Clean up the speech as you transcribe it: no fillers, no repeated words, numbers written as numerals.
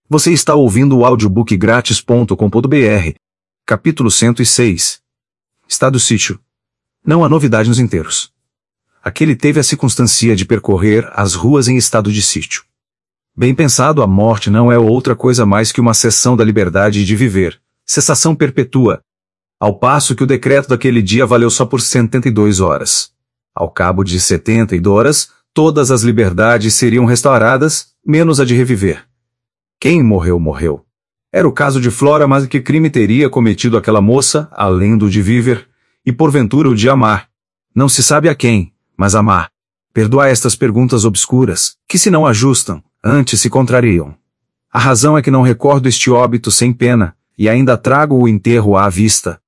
Você está ouvindo o audiobookgratis.com.br. Capítulo 106. Estado sítio. Não há novidade nos inteiros. Aquele teve a circunstância de percorrer as ruas em estado de sítio. Bem pensado, a morte não é outra coisa mais que uma cessão da liberdade de viver, cessação perpétua. Ao passo que o decreto daquele dia valeu só por 72 horas. Ao cabo de 72 horas, todas as liberdades seriam restauradas, menos a de reviver. Quem morreu, morreu. Era o caso de Flora, mas que crime teria cometido aquela moça, além do de viver, e porventura o de amar? Não se sabe a quem, mas amar. Perdoai estas perguntas obscuras, que se não ajustam, antes se contrariam. A razão é que não recordo este óbito sem pena, e ainda trago o enterro à vista,